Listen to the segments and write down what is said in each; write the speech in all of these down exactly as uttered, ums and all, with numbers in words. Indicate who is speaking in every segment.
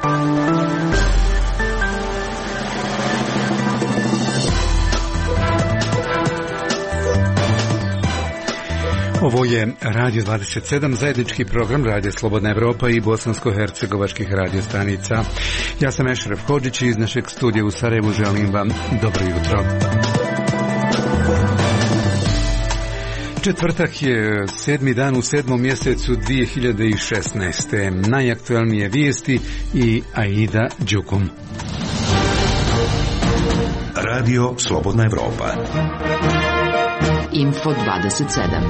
Speaker 1: Ovo je Radio dvadeset sedam, zajednički program Radio Slobodna Evropa i bosansko-hercegovačkih radio stanica. Ja sam Ešref Hodžić i iz našeg studija u Sarajevu želim vam dobro jutro. Četvrtak je sedmi dan u sedmom mjesecu dvije hiljade šesnaeste. Najaktualnije vijesti i Aida Đukum.
Speaker 2: Radio Slobodna Evropa.
Speaker 3: Info dvadeset sedam.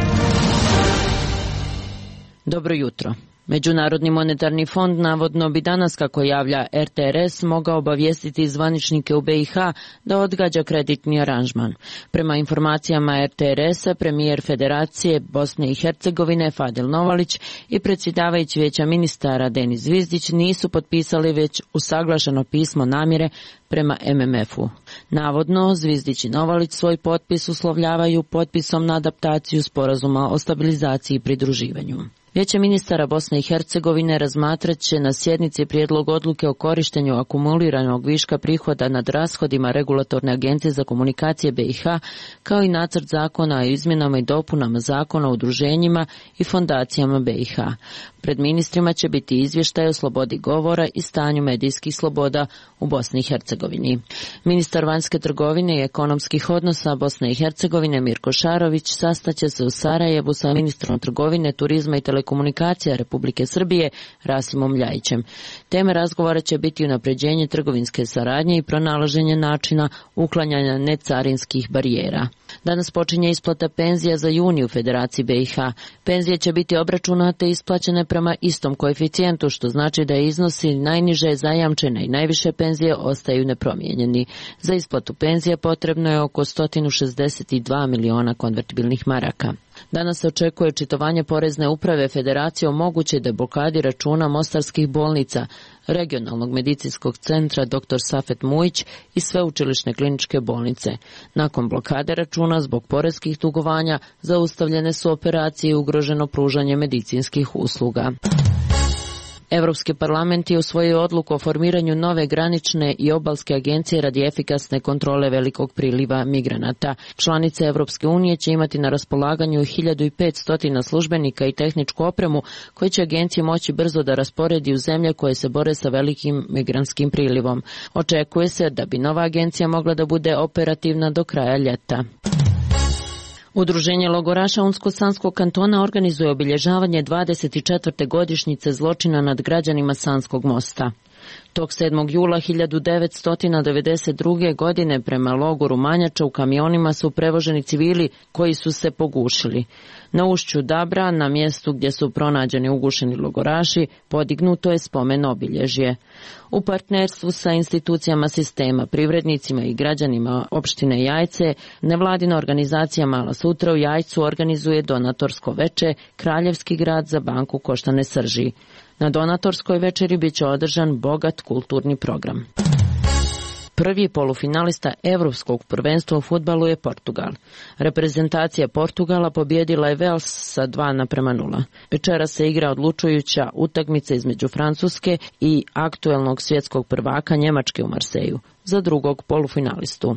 Speaker 3: Dobro jutro. Međunarodni monetarni fond navodno bi danas, kako javlja er te er es, mogao obavijestiti zvaničnike u be i ha da odgađa kreditni aranžman. Prema informacijama er te er esa, premijer Federacije Bosne i Hercegovine Fadil Novalić i predsjedavajući Vijeća ministara Denis Zvizdić nisu potpisali već usaglašeno pismo namjere prema em em efu. Navodno, Zvizdić i Novalić svoj potpis uslovljavaju potpisom na adaptaciju sporazuma o stabilizaciji i pridruživanju. Vijeće ministara Bosne i Hercegovine razmatrat će na sjednici prijedlog odluke o korištenju akumuliranog viška prihoda nad rashodima Regulatorne agencije za komunikacije be i ha, kao i nacrt zakona o izmjenama i dopunama zakona o udruženjima i fondacijama be i ha. Pred ministrima će biti izvještaj o slobodi govora i stanju medijskih sloboda u Bosni i Hercegovini. Ministar vanjske trgovine i ekonomskih odnosa Bosne i Hercegovine Mirko Šarović sastaće se u Sarajevu sa ministrom trgovine, turizma i telekomunikacija Republike Srbije Rasimom Ljajićem. Teme razgovora će biti unapređenje trgovinske saradnje i pronalaženje načina uklanjanja necarinskih barijera. Danas počinje isplata penzija za juni u Federaciji be i ha. Penzije će biti obračunate i isplaćene prema istom koeficijentu, što znači da iznosi najniže zajamčene i najviše penzije ostaju nepromijenjeni. Za isplatu penzija potrebno je oko sto šezdeset dva miliona konvertibilnih maraka. Danas se očekuje očitovanje Porezne uprave Federacije o mogućoj deblokadi računa mostarskih bolnica, Regionalnog medicinskog centra doktor Safet Mujić i Sveučilišne kliničke bolnice. Nakon blokade računa zbog poreskih dugovanja zaustavljene su operacije i ugroženo pružanje medicinskih usluga. Europski parlament je usvojio odluku o formiranju nove granične i obalske agencije radi efikasne kontrole velikog priliva migranata. Članice Europske unije će imati na raspolaganju hiljadu petsto službenika i tehničku opremu koji će agencije moći brzo da rasporedi u zemlje koje se bore sa velikim migrantskim prilivom. Očekuje se da bi nova agencija mogla da bude operativna do kraja ljeta. Udruženje logoraša Unsko-Sanskog kantona organizuje obilježavanje dvadeset četvrte godišnjice zločina nad građanima Sanskog mosta. Tog sedmog jula hiljadu devetsto devedeset druge. godine prema logoru Manjača u kamionima su prevoženi civili koji su se pogušili. Na ušću Dabra, na mjestu gdje su pronađeni ugušeni logoraši, podignuto je spomen obilježje. U partnerstvu sa institucijama sistema, privrednicima i građanima opštine Jajce, nevladina organizacija Mala sutra u Jajcu organizuje donatorsko veče Kraljevski grad za banku Koštane Srži. Na donatorskoj večeri bit će održan bogat kulturni program. Prvi polufinalista Evropskog prvenstva u fudbalu je Portugal. Reprezentacija Portugala pobjedila je Wales sa dva naprema nula. Večera se igra odlučujuća utakmica između Francuske i aktuelnog svjetskog prvaka Njemačke u Marseju za drugog polufinalistu.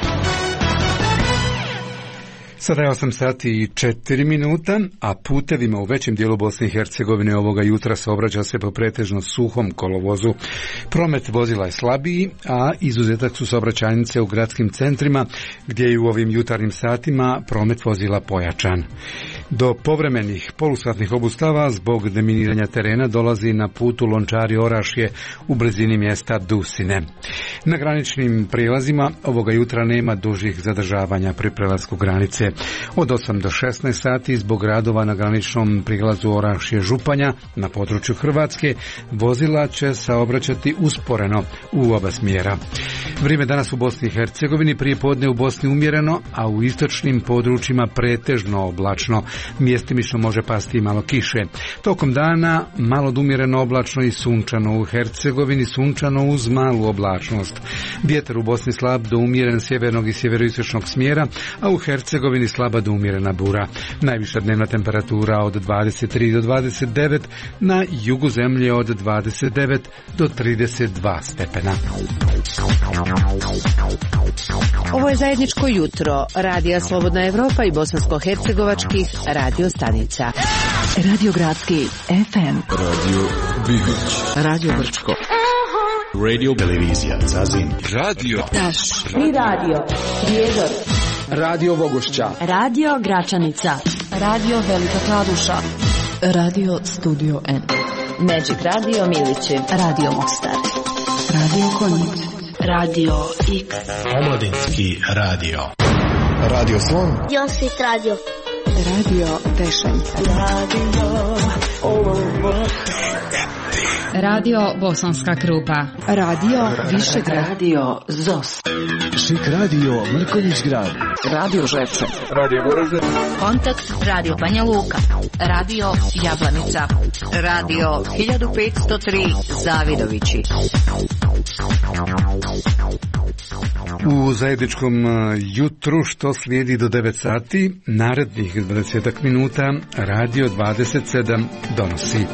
Speaker 1: Sada je osam sati i četiri minuta, a putevima u većem dijelu Bosne i Hercegovine ovoga jutra saobraća se po pretežno suhom kolovozu. Promet vozila je slabiji, a izuzetak su saobraćajnice u gradskim centrima, gdje je u ovim jutarnjim satima promet vozila pojačan. Do povremenih polusatnih obustava zbog deminiranja terena dolazi na putu Lončari Orašje u blizini mjesta Dusine. Na graničnim prijelazima ovoga jutra nema dužih zadržavanja pri prelasku granice. Od osam do šesnaest sati zbog radova na graničnom prijelazu Orašje Županja na području Hrvatske vozila će saobraćati usporeno u oba smjera. Vrijeme danas u Bosni i Hercegovini prije podne u Bosni umjereno, a u istočnim područjima pretežno oblačno. Mjestimično može pasti i malo kiše. Tokom dana malo umjereno oblačno i sunčano u Hercegovini, sunčano uz malu oblačnost. Vjetar u Bosni slab do umjeren sjevernog i sjeveroistočnog smjera, a u Hercegovini ili slaba do umjerena bura. Najviša dnevna temperatura od dvadeset tri do dvadeset devet, na jugu zemlje od dvadeset devet do trideset dva stepena.
Speaker 4: Ovo je zajedničko jutro Radija Slobodna Evropa i bosansko-hercegovačkih radio stanica. Radio Gradski F M,
Speaker 2: Radio Bivić,
Speaker 4: Radio Brčko,
Speaker 2: Radio Televizija Zazin,
Speaker 1: Radio
Speaker 4: Taš i Radio Prijedor,
Speaker 5: Radio Vogošća,
Speaker 4: Radio Gračanica, Radio Velika Kladuša, Radio Studio N, Magic Radio Milići, Radio Mostar, Radio Konjic, Radio X,
Speaker 5: Omladinski radio, Radio Slon,
Speaker 6: Josit Radio,
Speaker 4: Radio Tešenca, Radio
Speaker 7: Radio Bosanska Krupa,
Speaker 4: Radio Višegrad, Radio Zos,
Speaker 5: Šik Radio Mrkonjić Grad,
Speaker 4: Radio Žepče,
Speaker 5: Radio Goražde,
Speaker 7: Kontakt Radio Banja Luka, Radio Jablanica, Radio hiljadu petsto tri Zavidovići.
Speaker 1: U zajedničkom jutru što slijedi do devet sati, narednih dvadeset minuta Radio dvadeset sedam donosi.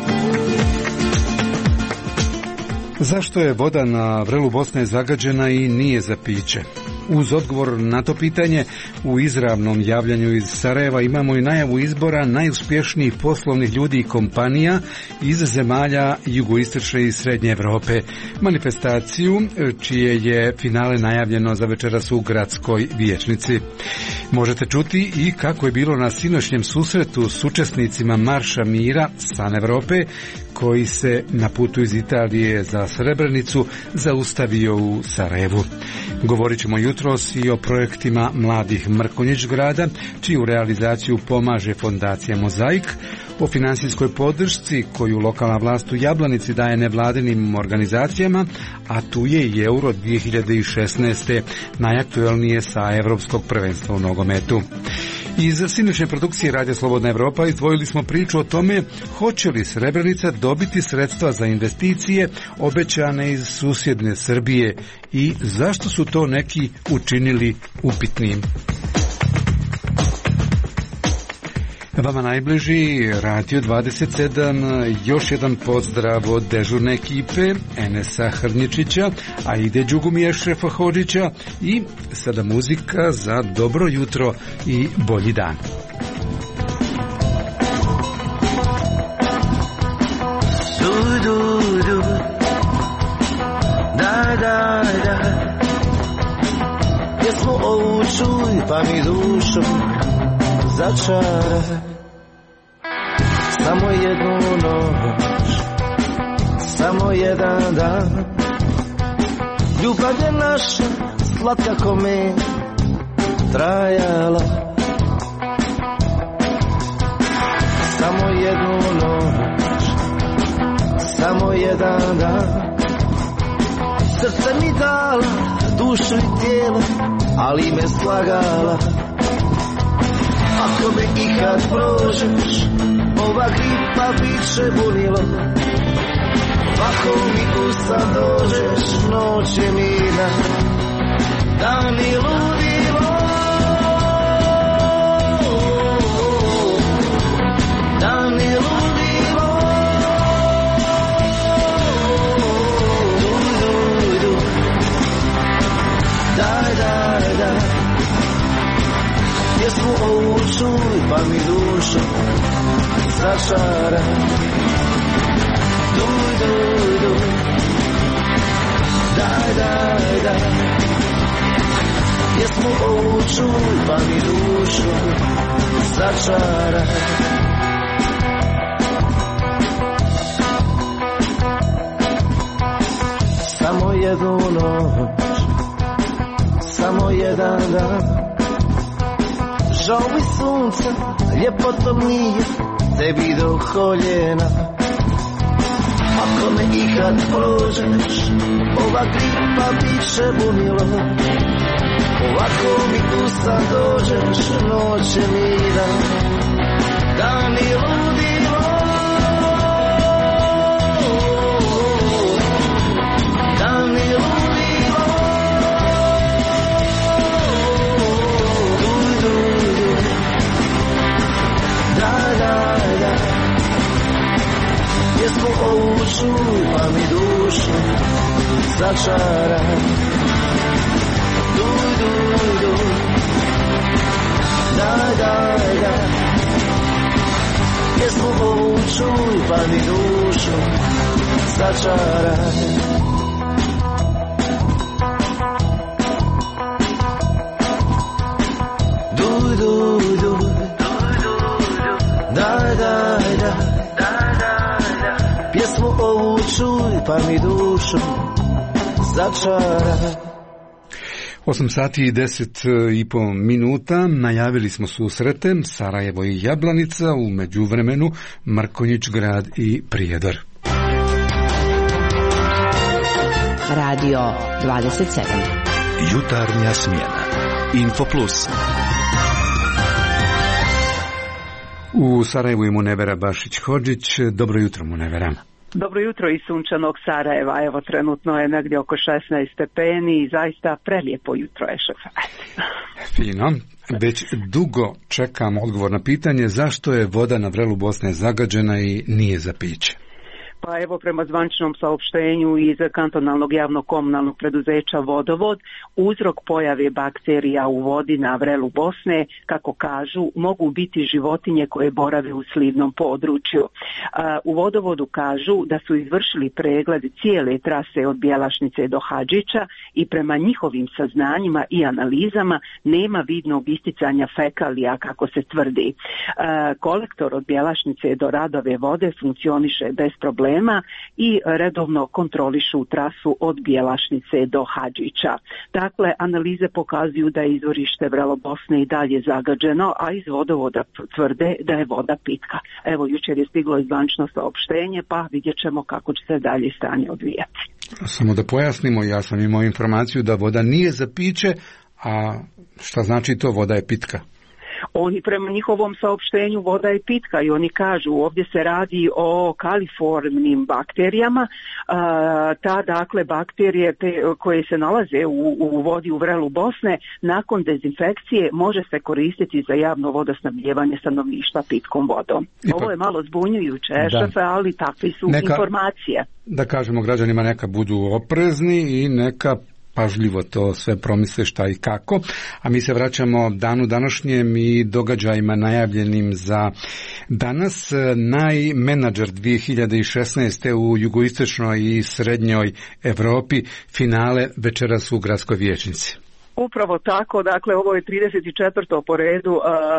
Speaker 1: Zašto je voda na vrelu Bosne zagađena i nije za piće? Uz odgovor na to pitanje u izravnom javljanju iz Sarajeva imamo i najavu izbora najuspješnijih poslovnih ljudi i kompanija iz zemalja jugoistočne i srednje Europe. Manifestaciju čije je finale najavljeno za večeras u gradskoj vijećnici. Možete čuti i kako je bilo na sinoćnjem susretu s učesnicima Marša mira San Europe, koji se na putu iz Italije za Srebrenicu zaustavio u Sarajevu. Govorit ćemo jutros i o projektima mladih Mrkonjić grada, čiju realizaciju pomaže fondacija Mozaik, o financijskoj podršci koju lokalna vlast u Jablanici daje nevladinim organizacijama, a tu je i Euro dvije hiljade šesnaeste, najaktuelnije sa Evropskog prvenstva u nogometu. Iz sinoćne produkcije Radija Slobodna Evropa izdvojili smo priču o tome hoće li Srebrenica dobiti sredstva za investicije obećane iz susjedne Srbije i zašto su to neki učinili upitnim. Vama najbliži Radio dvadeset sedam, još jedan pozdrav od dežurne ekipe Enesa Hrnjičića, Aide Đugumije Šefa Hodžića i sada muzika za dobro jutro i bolji dan.
Speaker 8: Du, du, du. Da, da, da. Pjesmu ovu čuj pa mi dušu začara. Samo jednu noć, samo jedan dan. Ljubav je naša slatka ko med trajala. Samo jednu noć, samo jedan dan. Srce mi dala, dušu i tijelo, ali me slagala. Ako me ikad prođeš, ova gripa bit će bunilo. Ako mi u san dođeš, noć je mirna, dan je ludilo. Dan je ludilo. Du, du, du. Daj, daj, daj. Pjesmu ovu čuj pa mi dušu začara. Du, du, du. Daj, daj, daj. Pjesmu ovu čuj pa mi dušu začara. Samo jednu noć, samo jedan dan. Žao mi sunca, ljepotom nije tebi do koljena. Ako me ikad prođeš, ova gripa bit će bunilo. Ovako mi u san dođeš, noć je mira, dan je ludilo. Dan je ludilo. Du, du, du. Pjesmu ovu čuj pa mi dušu začaraj. Duj, duj, duj, daj, daj, daj. Pjesmu ovu čuj pa mi dušu začaraj. Duj, duj, duj, daj, daj, daj. Pjesmu ovu čuj pa mi dušu začaraj.
Speaker 1: osam sati i deset i po minuta, najavili smo susrete Sarajevo i Jablanica, u međuvremenu Mrkonjić Grad i Prijedor.
Speaker 4: Radio dvadeset sedam.
Speaker 2: Jutarnja smjena. Info Plus.
Speaker 1: U Sarajevu je Munevera Bašić-Hodžić. Dobro jutro, Munevera.
Speaker 6: Dobro jutro iz sunčanog Sarajeva. Evo, trenutno je negdje oko šesnaest stepeni i zaista prelijepo jutro je, šefe.
Speaker 1: Fino. Već dugo čekam odgovor na pitanje zašto je voda na vrelu Bosne zagađena i nije za piće.
Speaker 6: Pa evo, prema zvaničnom saopštenju iz kantonalnog javnog komunalnog preduzeća Vodovod, uzrok pojave bakterija u vodi na vrelu Bosne, kako kažu, mogu biti životinje koje borave u slivnom području. U Vodovodu kažu da su izvršili pregled cijele trase od Bjelašnice do Hadžića i prema njihovim saznanjima i analizama nema vidnog isticanja fekalija, kako se tvrdi. Kolektor od Bjelašnice do Radove vode funkcioniše bez problema i redovno kontrolišu trasu od Bjelašnice do Hadžića. Dakle, analize pokazuju da je izvorište vrelo Bosne i dalje zagađeno, a iz Vodovoda tvrde da je voda pitka. Evo, jučer je stiglo zvanično saopštenje, pa vidjet ćemo kako će se dalje stanje odvijati.
Speaker 1: Samo da pojasnimo, ja sam imao informaciju da voda nije za piće, a šta znači to, voda je pitka?
Speaker 6: Oni prema njihovom saopštenju voda je pitka i oni kažu ovdje se radi o kaliformnim bakterijama, a, ta dakle bakterije pe, koje se nalaze u, u vodi u vrelu Bosne nakon dezinfekcije može se koristiti za javno vodosnabdijevanje stanovništva pitkom vodom. Ipak, ovo je malo zbunjujuće, šefe, ali takve su neka, informacije.
Speaker 1: Da kažemo građanima, neka budu oprezni i neka pažljivo to sve promisle šta i kako, a mi se vraćamo danu današnjem i događajima najavljenim za danas. Najmenadžer dvije hiljade šesnaeste u jugoistočnoj i srednjoj Europi, finale večeras u Gradskoj vijećnici.
Speaker 6: Upravo tako, dakle ovo je trideset četvrti po redu,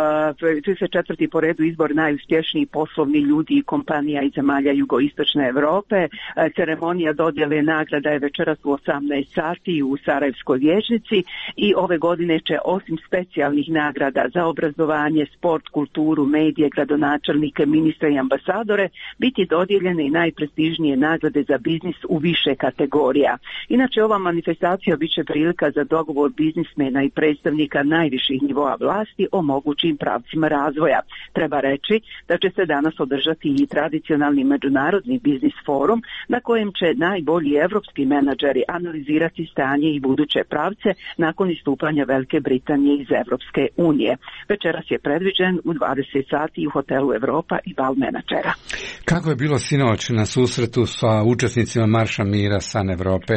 Speaker 6: uh, trideset četvrti po redu izbor najuspješnijih poslovnih ljudi i kompanija iz zemalja jugoistočne Europe. Uh, ceremonija dodjele nagrada je večeras u osamnaest sati u Sarajevskoj vijećnici i ove godine će osim specijalnih nagrada za obrazovanje, sport, kulturu, medije, gradonačelnike, ministre i ambasadore biti dodijeljene i najprestižnije nagrade za biznis u više kategorija. Inače, ova manifestacija bit će prilika za dogovor biznismena i predstavnika najviših nivoa vlasti o mogućim pravcima razvoja. Treba reći da će se danas održati i tradicionalni međunarodni biznis forum na kojem će najbolji evropski menadžeri analizirati stanje i buduće pravce nakon istupanja Velike Britanije iz Evropske unije. Večeras je predviđen u dvadeset sati u hotelu Europa i bal menadžera.
Speaker 1: Kako je bilo sinoć na susretu sa učesnicima Marša mira San Evrope?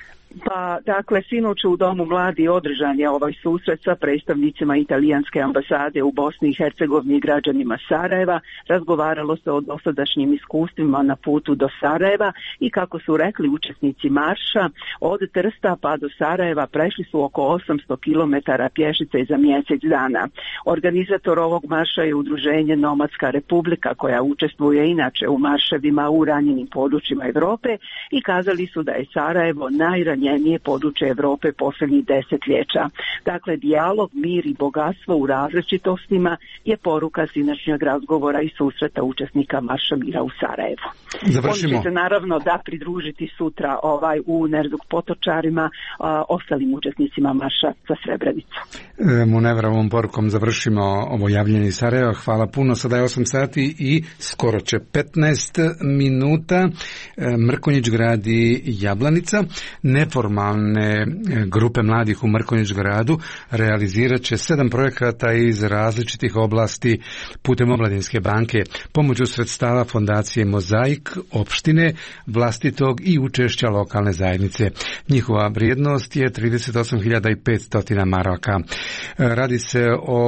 Speaker 6: Pa, dakle, sinoć u Domu mladi održan je ovaj susret sa predstavnicima italijanske ambasade u Bosni i Hercegovini i građanima Sarajeva. Razgovaralo se o dosadašnjim iskustvima na putu do Sarajeva i kako su rekli učesnici marša, od Trsta pa do Sarajeva prešli su oko osamsto kilometara pješice za mjesec dana. Organizator ovog marša je udruženje Nomadska Republika, koja učestvuje inače u marševima u ranjenim područjima Europe, i kazali su da je Sarajevo najranjenije područje Europe posljednjih desetljeća. Dakle, dijalog, mir i bogatstvo u različitostima je poruka sinoćnjeg razgovora i susreta učesnika Marša mira u Sarajevu.
Speaker 1: Završimo.
Speaker 6: Oni će se naravno da pridružiti sutra ovaj u Nerzuk Potočarima a, ostalim učesnicima Marša za Srebrenicu.
Speaker 1: E, Munevra, ovom porukom završimo ovo javljanje iz Sarajeva. Hvala puno. Sada je osam sati i skoro će petnaest minuta. E, Mrkonjić Grad i Jablanica. Ne neformalne grupe mladih u Mrkonjić gradu realizirat će sedam projekata iz različitih oblasti putem Omladinske banke, pomoću sredstava fondacije Mozaik, opštine, vlastitog i učešća lokalne zajednice. Njihova vrijednost je trideset osam hiljada petsto maraka. Radi se o,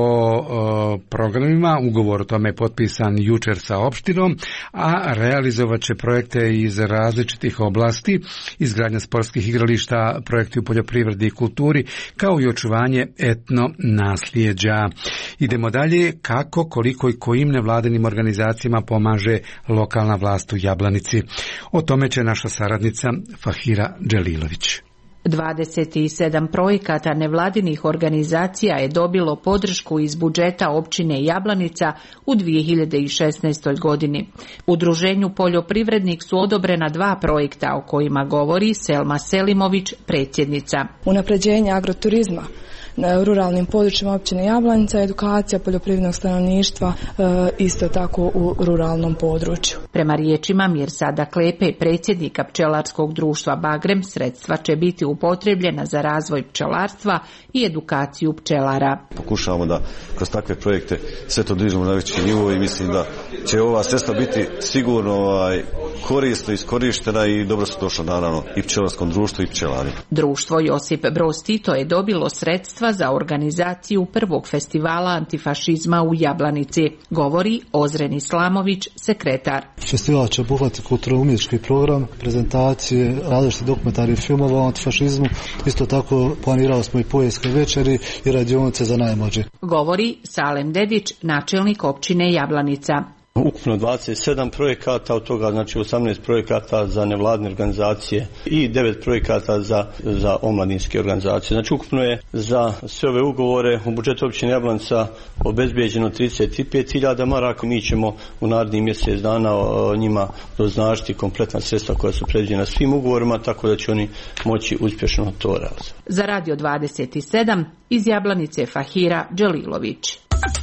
Speaker 1: o programima, ugovor o tome je potpisan jučer sa opštinom, a realizovat će projekte iz različitih oblasti, izgradnja sportskih igrališta, projekti u poljoprivredi i kulturi, kao i očuvanje etno nasljeđa. Idemo dalje, kako, koliko i kojim nevladinim organizacijama pomaže lokalna vlast u Jablanici. O tome će naša saradnica Fahira Dželilović.
Speaker 9: dvadeset sedam projekata nevladinih organizacija je dobilo podršku iz budžeta općine Jablanica u dvije hiljade šesnaestoj godini. Udruženju Poljoprivrednik su odobrena dva projekta o kojima govori Selma Selimović, predsjednica.
Speaker 10: Unapređenje agroturizma na ruralnim područjima općine Jablanica, edukacija poljoprivrednog stanovništva e, isto tako u ruralnom području.
Speaker 9: Prema riječima Mirsada Klepe, predsjednika pčelarskog društva Bagrem, sredstva će biti upotrebljena za razvoj pčelarstva i edukaciju pčelara.
Speaker 11: Pokušavamo da kroz takve projekte sve to dižemo na veći nivo i mislim da će ova sredstva biti sigurno ovaj, korisno iskorištena i dobro su došla naravno i pčelarskom društvu i pčelari.
Speaker 9: Društvo Josip Broz Tito je dobilo sredstva za organizaciju prvog festivala antifašizma u Jablanici, govori Ozren Islamović, sekretar.
Speaker 12: Festival će obuhvatiti kulturno-umjetnički program, prezentacije, različite dokumentarne filmova o antifašizmu, isto tako planirali smo i poetske večeri i radionice za najmlađe.
Speaker 9: Govori Salem Dedić, načelnik općine Jablanica.
Speaker 13: Ukupno dvadeset sedam projekata, od toga znači osamnaest projekata za nevladine organizacije i devet projekata za, za omladinske organizacije. Znači ukupno je za sve ove ugovore u budžetu općine Jablanica obezbijeđeno trideset pet hiljada maraka. Mi ćemo u narednih mjesec dana njima doznačiti kompletna sredstva koja su predviđena svim ugovorima, tako da će oni moći uspješno to realizovati.
Speaker 9: Za Radio dvadeset sedam iz Jablanice Fahira Dželilović.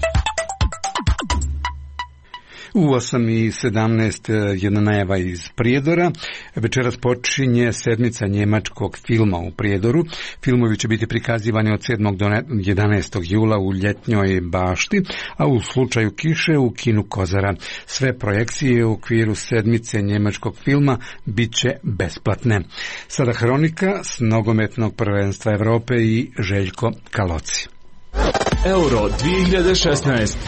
Speaker 1: U osam i sedamnaest jedna najava iz Prijedora. Večeras počinje sedmica njemačkog filma u Prijedoru. Filmovi će biti prikazivani od sedmog do jedanaestog jula u ljetnjoj bašti, a u slučaju kiše u kinu Kozara. Sve projekcije u okviru sedmice njemačkog filma bit će besplatne. Sada hronika s nogometnog prvenstva Evrope i Željko Kaloci.
Speaker 5: Euro dvije hiljade šesnaest.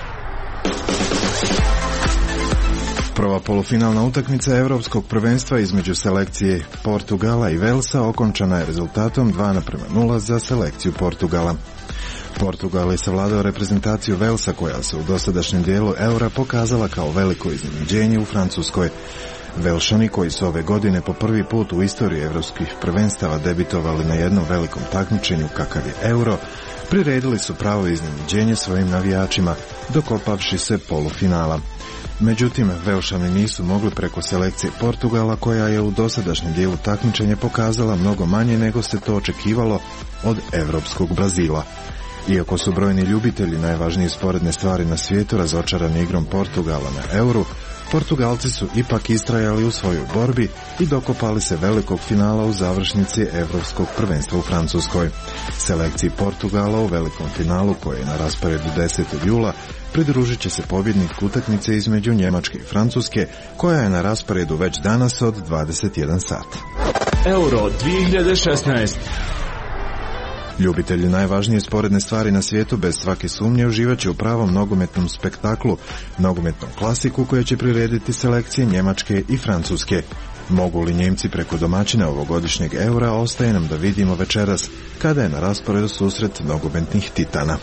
Speaker 14: Prva polufinalna utakmica Europskog prvenstva između selekcije Portugala i Velsa okončana je rezultatom dva naprema nula za selekciju Portugala. Portugal je savladao reprezentaciju Velsa koja se u dosadašnjem dijelu Eura pokazala kao veliko iznenađenje u Francuskoj. Velšani, koji su ove godine po prvi put u istoriji europskih prvenstava debitovali na jednom velikom takmičenju kakav je Euro, priredili su pravo iznenađenje svojim navijačima, dokopavši se polufinala. Međutim, Velšani nisu mogli preko selekcije Portugala, koja je u dosadašnjem dijelu takmičenja pokazala mnogo manje nego se to očekivalo od evropskog Brazila. Iako su brojni ljubitelji najvažnije sporedne stvari na svijetu razočarani igrom Portugala na Euru, Portugalci su ipak istrajali u svojoj borbi i dokopali se velikog finala u završnici Evropskog prvenstva u Francuskoj. Selekciji Portugala u velikom finalu, koji je na rasporedu desetog jula, pridružit će se pobjednik utakmice između Njemačke i Francuske, koja je na rasporedu već danas od dvadeset jedan sat.
Speaker 5: Euro dvije hiljade šesnaest.
Speaker 14: Ljubitelji najvažnije sporedne stvari na svijetu bez svake sumnje uživat će u pravom nogometnom spektaklu, nogometnom klasiku koje će prirediti selekcije Njemačke i Francuske. Mogu li Njemci preko domaćina ovogodišnjeg Eura, ostaje nam da vidimo večeras, kada je na rasporedu susret nogometnih titana.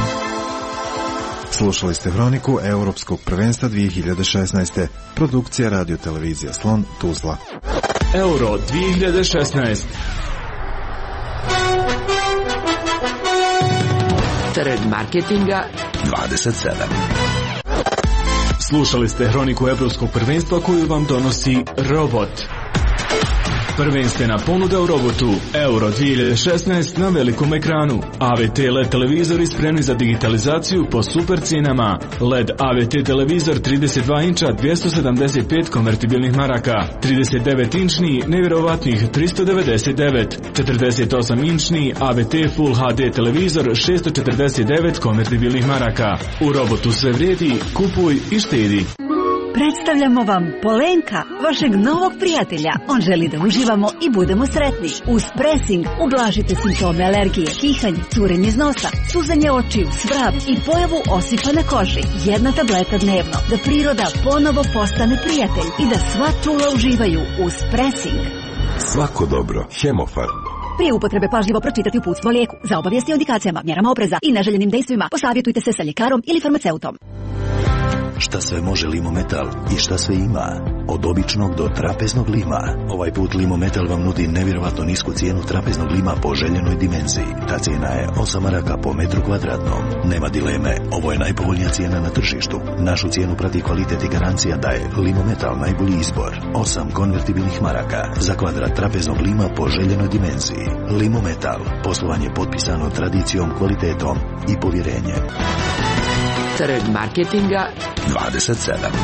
Speaker 14: Slušali ste hroniku Europskog prvenstva dvije hiljade šesnaest. Produkcija Radio Televizija Slon, Tuzla.
Speaker 5: Euro dvije hiljade šesnaest.
Speaker 4: Trend marketinga
Speaker 2: dvadeset sedam.
Speaker 5: Slušali ste hroniku Europskog prvenstva koju vam donosi Robot. Prvenstvena ponuda u robotu Euro dvije hiljade šesnaest na velikom ekranu. A V T L E D televizori spremni za digitalizaciju po super cijenama. L E D A V T televizor trideset dva inča dvjesto sedamdeset pet konvertibilnih maraka. trideset devet inčni nevjerovatnih tristo devedeset devet. četrdeset osam inčni A V T Full H D televizor šesto četrdeset devet konvertibilnih maraka. U robotu sve vrijedi, kupuj i štedi.
Speaker 15: Predstavljamo vam Polenka, vašeg novog prijatelja. On želi da uživamo i budemo sretni. Uz Pressing ublažite simptome alergije, kihanje, curenje iz nosa, suzanje očiju, svrab i pojavu osipa na koži. Jedna tableta dnevno, da priroda ponovo postane prijatelj i da sva čula uživaju uz Pressing.
Speaker 2: Svako dobro. Hemofarm.
Speaker 15: Prije upotrebe pažljivo pročitati uputstvo o lijeku. Za obavijesti o indikacijama, mjerama opreza i neželjenim dejstvima posavjetujte se sa ljekarom ili farmaceutom.
Speaker 2: Šta sve može Limometal i šta sve ima? Od običnog do trapeznog lima. Ovaj put Limometal vam nudi nevjerovatno nisku cijenu trapeznog lima po željenoj dimenziji. Ta cijena je osam maraka po metru kvadratnom. Nema dileme, ovo je najpovoljnija cijena na tržištu. Našu cijenu prati kvalitet i garancija da je Limometal najbolji izbor. osam konvertibilnih maraka za kvadrat trapeznog lima po željenoj dimenziji. Limometal. Poslovanje potpisano tradicijom, kvalitetom i povjerenjem.
Speaker 4: Trg marketinga
Speaker 2: dvadeset sedam.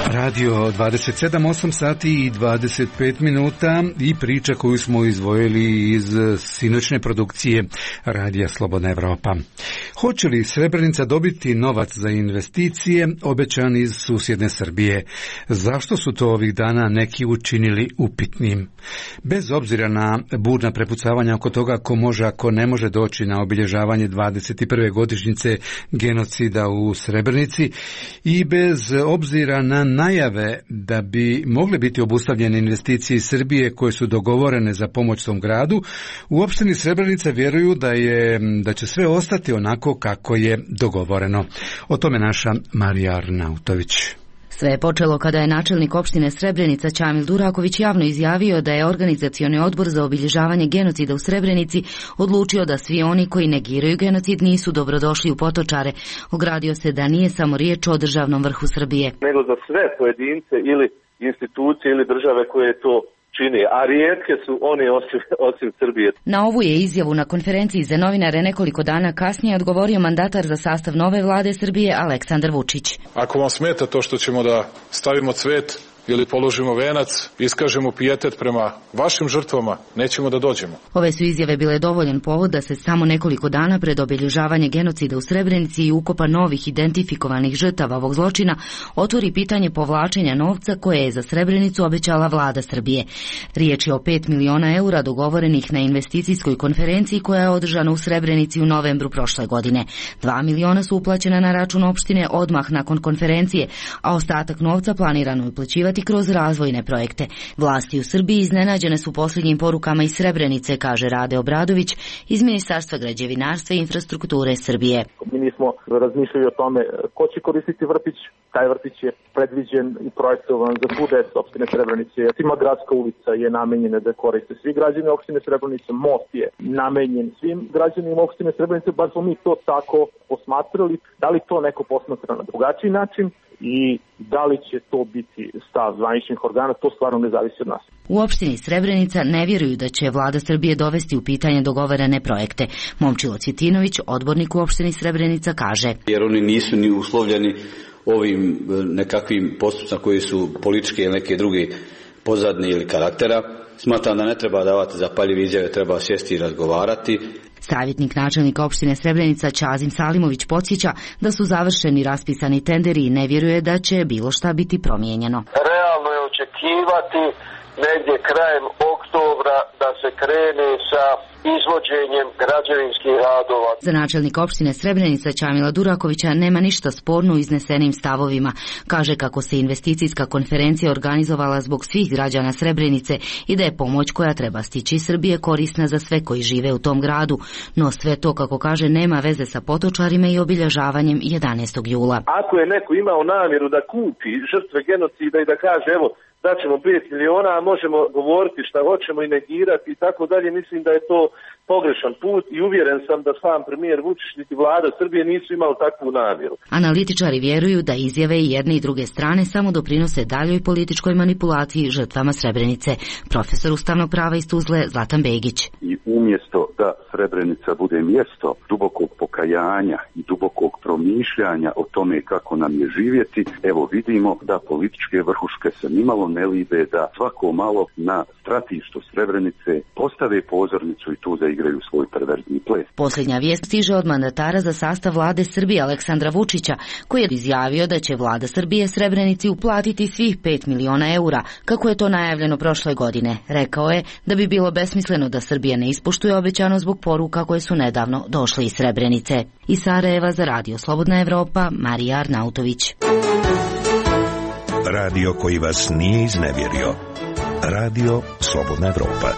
Speaker 1: Radio dvadeset sedam, osam sati i dvadeset pet minuta i priča koju smo izdvojili iz sinoćne produkcije Radija Slobodna Evropa. Hoće li Srebrenica dobiti novac za investicije obećan iz susjedne Srbije? Zašto su to ovih dana neki učinili upitnim? Bez obzira na burna prepucavanja oko toga ko može, a ko ne može doći na obilježavanje dvadeset prve godišnjice genocida u Srebrenici i bez obzira na najave da bi mogle biti obustavljene investicije iz Srbije koje su dogovorene za pomoć tom gradu, u opštini Srebrenica vjeruju da je da će sve ostati onako kako je dogovoreno. O tome naša Marija Arnautović.
Speaker 16: Sve je počelo kada je načelnik opštine Srebrenica Čamil Duraković javno izjavio da je organizacioni odbor za obilježavanje genocida u Srebrenici odlučio da svi oni koji negiraju genocid nisu dobrodošli u Potočare. Ogradio se da nije samo riječ o državnom vrhu Srbije,
Speaker 17: nego za sve pojedince ili institucije ili države koje to čini, a rijetke su oni osim, osim Srbije.
Speaker 16: Na ovu je izjavu na konferenciji za novinare nekoliko dana kasnije odgovorio mandatar za sastav nove vlade Srbije Aleksandar Vučić.
Speaker 18: Ako vam smeta to što ćemo da stavimo cvet ili položimo venac, iskažemo pijetet prema vašim žrtvama, nećemo da dođemo.
Speaker 16: Ove su izjave bile dovoljan povod da se samo nekoliko dana pred obilježavanje genocida u Srebrenici i ukopa novih identifikovanih žrtava ovog zločina otvori pitanje povlačenja novca koje je za Srebrenicu obećala vlada Srbije. Riječ je o pet miliona eura dogovorenih na investicijskoj konferenciji koja je održana u Srebrenici u novembru prošle godine. Dva miliona su uplaćena na račun opštine odmah nakon konferencije, a ostatak novca planirano je uplaćivati kroz razvojne projekte. Vlasti u Srbiji iznenađene su posljednjim porukama iz Srebrenice, kaže Rade Obradović iz Ministarstva građevinarstva i infrastrukture Srbije.
Speaker 19: Mi nismo razmišljali o tome ko će koristiti vrtić. Taj vrtić je predviđen i projektovan za budžet opštine Srebrenice. Tima gradska ulica je namenjena da koriste svi građani opštine Srebrenice. Most je namenjen svim građanima opštine Srebrenice. Bar smo mi to tako posmatrali. Da li to neko posmatra na drugačiji način i da li će to biti stav zvaničnih organa, to stvarno ne zavisi od nas.
Speaker 16: U opštini Srebrenica ne vjeruju da će vlada Srbije dovesti u pitanje dogovorene projekte. Momčilo Cvjetinović, odbornik u opštini Srebrenica, kaže:
Speaker 20: Jer oni nisu ni uslovljeni ovim nekakvim postupcima koji su političke ili neke druge pozadne ili karaktera. Smatram da ne treba davati zapaljive izjave, treba sjesti i razgovarati.
Speaker 16: Savjetnik načelnika opštine Srebrenica Čazim Salimović podsjeća da su završeni raspisani tenderi i ne vjeruje da će bilo šta biti promijenjeno.
Speaker 17: Realno je očekivati negdje krajem oktobra da se krene sa izvođenjem građevinskih radova.
Speaker 16: Za načelnika opštine Srebrenica Čamila Durakovića nema ništa sporno u iznesenim stavovima. Kaže kako se investicijska konferencija organizovala zbog svih građana Srebrenice i da je pomoć koja treba stići iz Srbije korisna za sve koji žive u tom gradu. No sve to, kako kaže, nema veze sa Potočarima i obilježavanjem jedanaestog jula.
Speaker 17: Ako je neko imao namjeru da kupi žrtve genocida i da kaže evo daćemo pet miliona, a možemo govoriti šta hoćemo i negirati i tako dalje, mislim da je to pogrešan put i uvjeren sam da sam premijer Vučić niti vlada Srbije nisu imali takvu namjeru.
Speaker 16: Analitičari vjeruju da izjave i jedne i druge strane samo doprinose daljoj političkoj manipulaciji žrtvama Srebrenice. Profesor ustavnog prava iz Tuzle Zlatan Begić.
Speaker 21: I umjesto da Srebrenica bude mjesto dubokog pokajanja i dubokog promišljanja o tome kako nam je živjeti, evo vidimo da političke vrhuške se nimalo ne libe da svako malo na stratištu Srebrenice postave pozornicu i tu zaigraju svoj perverzni ples.
Speaker 16: Posljednja vijest stiže od mandatara za sastav vlade Srbije Aleksandra Vučića, koji je izjavio da će vlada Srbije Srebrenici uplatiti svih pet miliona eura, kako je to najavljeno prošle godine. Rekao je da bi bilo besmisleno da Srbija ne ispoštuje obećano zbog poruka koje su nedavno došle iz Srebrenice. Iz Sarajeva za Radio Slobodna Evropa, Marija Arnautović.
Speaker 2: Radio koji vas nije iznevjerio. Radio Slobodna Evropa.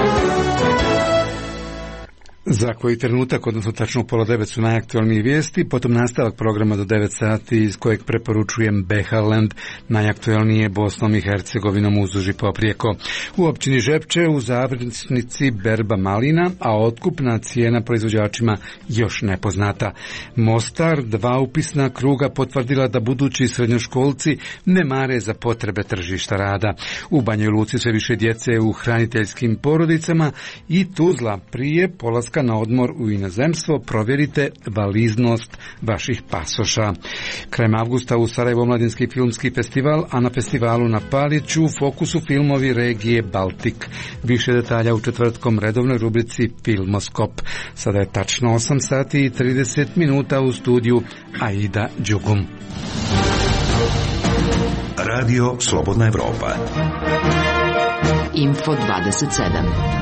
Speaker 1: Za koji trenutak, odnosno tačno pola devet su najaktualnije vijesti, potom nastavak programa do devet sati iz kojeg preporučujem Behaland, najaktualnije Bosnom i Hercegovinom uzduž i poprijeko. U općini Žepče u završnici berba malina, a otkupna cijena proizvođačima još nepoznata. Mostar, dva upisna kruga potvrdila da budući srednjoškolci ne mare za potrebe tržišta rada. U Banjoj Luci sve više djece u hraniteljskim porodicama i Tuzla prije polaska odlaska na odmor u inozemstvo, provjerite valiznost vaših pasoša. Krajem avgusta u Sarajevo Omladinski filmski festival, a na festivalu na Paliću u fokusu filmovi regije Baltik. Više detalja u četvrtkom redovnoj rubrici Filmoskop. Sada je tačno osam sati i trideset minuta u studiju Aida Đugum.
Speaker 2: Radio Slobodna Evropa.
Speaker 4: Info dvadeset sedam.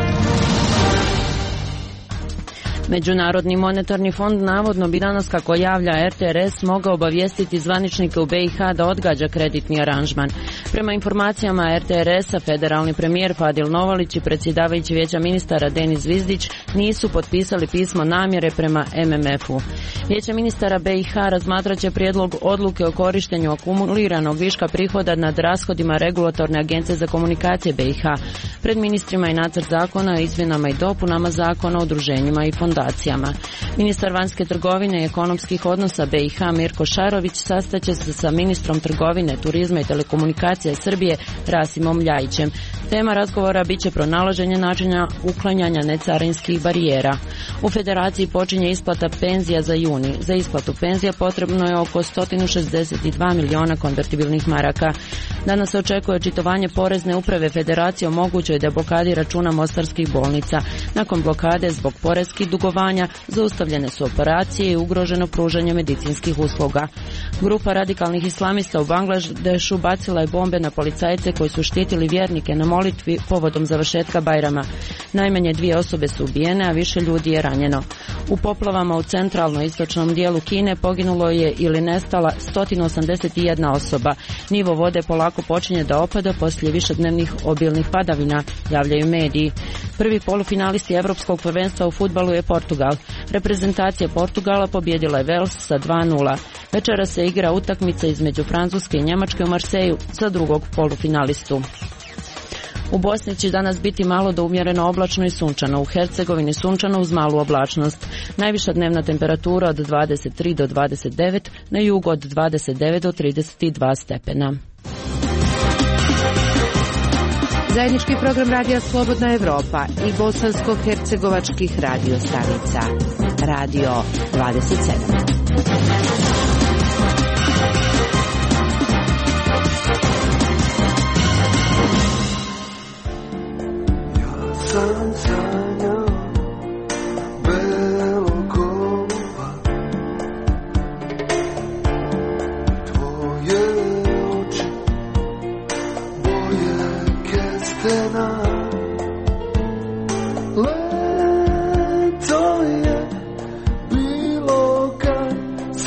Speaker 3: Međunarodni monetarni fond navodno bi danas, kako javlja R T R S, mogao obavijestiti zvaničnike u B i H da odgađa kreditni aranžman. Prema informacijama R T R S-a, federalni premijer Fadil Novalić i predsjedavajući vijeća ministara Denis Zvizdić nisu potpisali pismo namjere prema M M F-u. Vijeće ministara B i H razmatrat će prijedlog odluke o korištenju akumuliranog viška prihoda nad rashodima regulatorne agencije za komunikacije B i H. Pred ministrima i nacrt zakona o izmjenama i dopunama zakona o udruženjima i fondacijama. Ministar vanjske trgovine i ekonomskih odnosa B i H Mirko Šarović sastaće se sa ministrom trgovine, turizma i telekomunikacija Srbije Rasimom Ljajićem. Tema razgovora biće pronalaženje načina uklanjanja necarinskih barijera. U Federaciji počinje isplata penzija za juni. Za isplatu penzija potrebno je oko sto šezdeset dva miliona konvertibilnih maraka. Danas se očekuje očitovanje porezne uprave Federacije o mogućoj deblokadi računa mostarskih bolnica. Nakon blokade zbog poreskih dugovanja zaustavljene su operacije i ugroženo pružanje medicinskih usluga. Grupa radikalnih islamista u Bangladešu bacila je bombe na policajce koji su štitili vjernike na molitvi povodom završetka Bajrama. Najmanje dvije osobe su ubijene, a više ljudi je ranjeno. U poplavama u centralno-istočnom dijelu Kine poginulo je ili nestala sto osamdeset jedna osoba. Nivo vode polako počinje da opada poslije višednevnih obilnih padavina, javljaju mediji. Prvi polufinalisti Evropskog prvenstva u fudbalu je Portugal. Reprezentacija Portugala pobjedila je Wales sa dva nula. Večera se igra utakmica između Francuske i Njemačke u Marseju za drugog polufinalistu. U Bosni će danas biti malo do umjereno oblačno i sunčano. U Hercegovini sunčano uz malu oblačnost. Najviša dnevna temperatura od dvadeset tri do dvadeset devet, na jugu od dvadeset devet do trideset dva stepena.
Speaker 4: Zajednički program Radija Slobodna Evropa i bosansko-hercegovačkih radio stanica. Radio dvadeset sedam.
Speaker 8: Sam sanjao belog goluba, tvoje oči boje kestena. Leto je bilo kad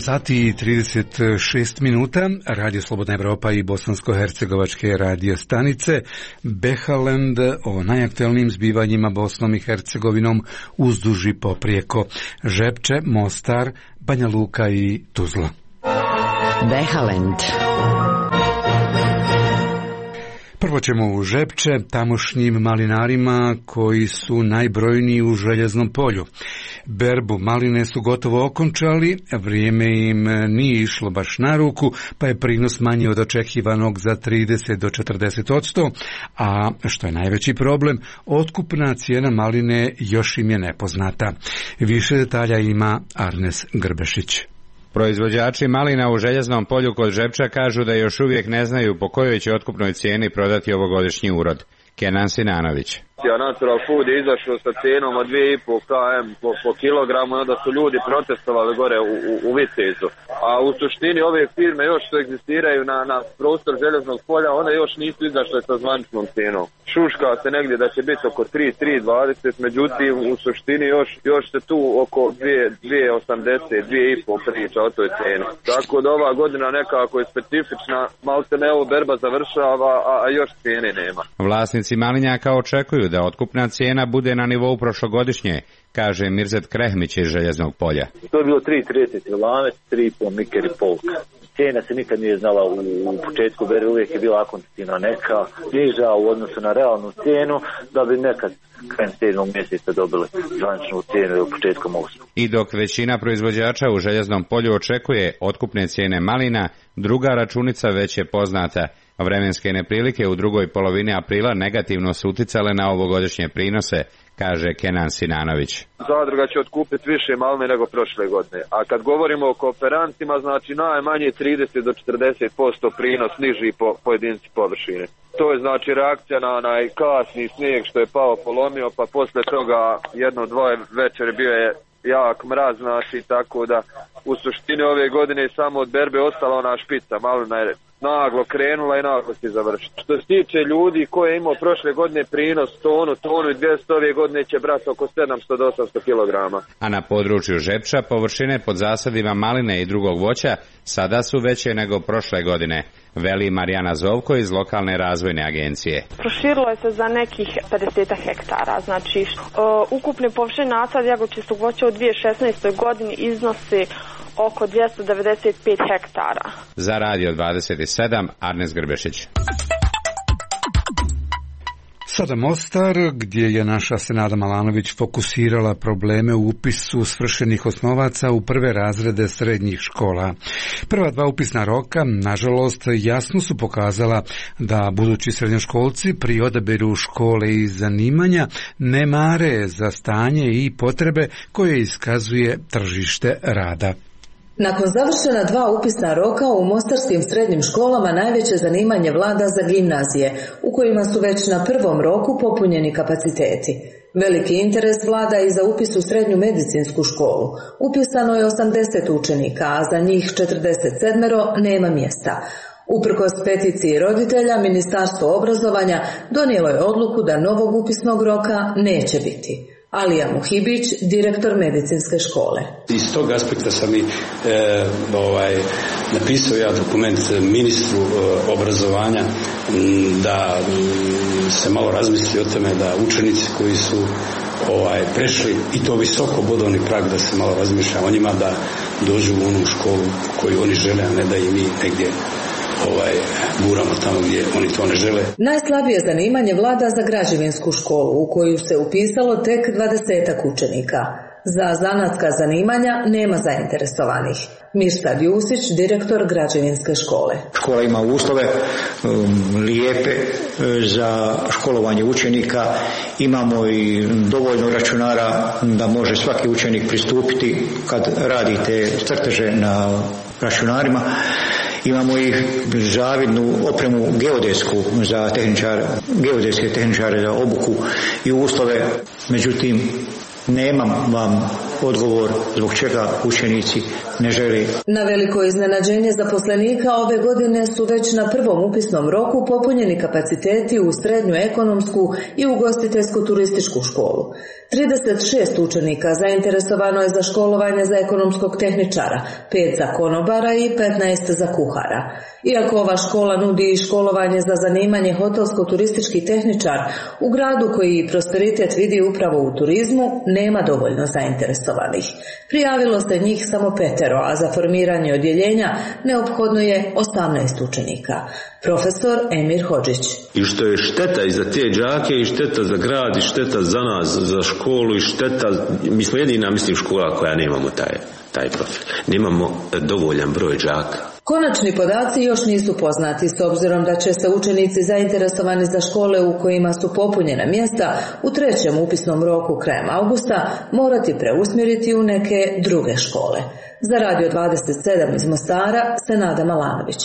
Speaker 1: sati i trideset šest minuta, Radio Slobodna Evropa i bosansko-hercegovačke radio stanice, Behalend o najaktuelnijim zbivanjima Bosnom i Hercegovinom uzduž i poprijeko, Žepče, Mostar, Banja Luka i Tuzla.
Speaker 4: Behalend.
Speaker 1: Prvo ćemo u Žepče, tamošnjim malinarima koji su najbrojniji u Željeznom polju. Berbu maline su gotovo okončali, vrijeme im nije išlo baš na ruku, pa je prinos manji od očekivanog za trideset do četrdeset odsto, a što je najveći problem, otkupna cijena maline još im je nepoznata. Više detalja ima Arnes Grbešić.
Speaker 7: Proizvođači malina u Željeznom polju kod Žepča kažu da još uvijek ne znaju po kojoj će otkupnoj cijeni prodati ovogodišnji urod. Kenan Sinanović.
Speaker 22: Natural Food je izašao sa cijenom od dvije i pol km po, po kilogramu, onda su ljudi protestovali gore u, u, u Vitezu. A u suštini ove firme još što egzistiraju na, na prostor Željeznog polja, one još nisu izašle sa zvaničnom cijenom. Šuška se negdje da će biti oko tri, tri dvadeset, međutim u suštini još, još se tu oko dvije osamdeset, dvije i pol priča o toj cijeni. Tako da ova godina nekako je specifična, malte ne ovo berba završava, a, a još cijene nema.
Speaker 7: Vlasnici malinjaka očekuju da otkupna cijena bude na nivou prošlogodišnje, kaže Mirzet Krehmić iz Željeznog polja.
Speaker 23: To je bilo tri trideset lamec, tri i pol miker i polka. Cijena se nikad nije znala u, u početku berbe, uvijek je bila akontativna neka niža u odnosu na realnu cijenu, da bi nekad krajem sedmog mjeseca dobili zvaničnu cijenu u početkom osmog.
Speaker 7: I dok većina proizvođača u Željeznom polju očekuje otkupne cijene malina, druga računica već je poznata. Vremenske neprilike u drugoj polovini aprila negativno su uticale na ovogodišnje prinose, kaže Kenan Sinanović.
Speaker 22: Zadruga će otkupiti više maline nego prošle godine, a kad govorimo o kooperantima, znači najmanje trideset do četrdeset posto prinos niži po pojedinci površine. To je znači reakcija na onaj kasni snijeg što je pao polomio, pa posle toga jedno dvoje večeri bio je jak mraz, znači tako da u suštini ove godine samo od berbe ostala ona špica, malina je naglo krenula i naglo će završiti. Što se tiče ljudi koje je imao prošle godine prinos tonu, tonu i dvjesto, ove godine će brati oko sedamsto do osamsto kilograma.
Speaker 7: A na području Žepča površine pod zasadima maline i drugog voća sada su veće nego prošle godine, veli Marijana Zovko iz lokalne razvojne agencije.
Speaker 24: Proširilo je se za nekih pedeset hektara, znači uh, ukupne površine nasad jagočistog voća u dvije tisuće šesnaestoj godini iznosi oko dvjesto devedeset pet hektara.
Speaker 7: Za Radio dvadeset sedam, Arnes Grbešić.
Speaker 1: Sada Mostar, gdje je naša Senada Malanović fokusirala probleme u upisu svršenih osnovaca u prve razrede srednjih škola. Prva dva upisna roka, nažalost, jasno su pokazala da budući srednjoškolci pri odabiru škole i zanimanja ne mare za stanje i potrebe koje iskazuje tržište rada.
Speaker 25: Nakon završena dva upisna roka u mostarskim srednjim školama najveće zanimanje vlada za gimnazije, u kojima su već na prvom roku popunjeni kapaciteti. Veliki interes vlada i za upis u srednju medicinsku školu. Upisano je osamdeset učenika, a za njih četrdeset sedam nema mjesta. Uprkos peticiji roditelja, Ministarstvo obrazovanja donijelo je odluku da novog upisnog roka neće biti. Alija Muhibić, direktor medicinske škole.
Speaker 26: Iz tog aspekta sam i e, ovaj, napisao ja dokument ministru e, obrazovanja m, da m, se malo razmisli o tome da učenici koji su ovaj, prešli i to visoko bodovni prag, da se malo razmišlja o njima, da dođu u onu školu koju oni žele, a ne da i mi negdje ovaj, guramo tamo gdje oni to ne žele.
Speaker 25: Najslabije zanimanje vlada za građevinsku školu, u koju se upisalo tek dvadesetak učenika. Za zanatska zanimanja nema zainteresovanih. Mirsad Jusić, direktor građevinske škole.
Speaker 27: Škola ima uslove um, lijepe za školovanje učenika. Imamo i dovoljno računara da može svaki učenik pristupiti kad radite crteže na računarima. Imamo i zavidnu opremu geodetsku za tehničare, geodetske tehničare za obuku i uslove, međutim nemam vam odgovor zbog čega učenici ne žele.
Speaker 25: Na veliko iznenađenje zaposlenika ove godine su već na prvom upisnom roku popunjeni kapaciteti u srednju ekonomsku i ugostiteljsku turističku školu. trideset šest učenika zainteresovano je za školovanje za ekonomskog tehničara, pet za konobara i petnaest za kuhara. Iako ova škola nudi školovanje za zanimanje hotelsko-turistički tehničar, u gradu koji prosperitet vidi upravo u turizmu nema dovoljno zainteresovanih. Prijavilo se njih samo petero, a za formiranje odjeljenja neophodno je osamnaest učenika. Profesor Emir Hodžić.
Speaker 6: I što je šteta i za te đake, i šteta za grad, i šteta za nas, za školu, i šteta, mi smo jedina, mislim, škola koja nemamo taj, taj profil. Nemamo dovoljan broj đaka.
Speaker 25: Konačni podaci još nisu poznati, s obzirom da će se učenici zainteresovani za škole u kojima su popunjena mjesta u trećem upisnom roku krajem augusta morati preusmjeriti u neke druge škole. Za Radio dvadeset sedam iz Mostara, Senada Malanović.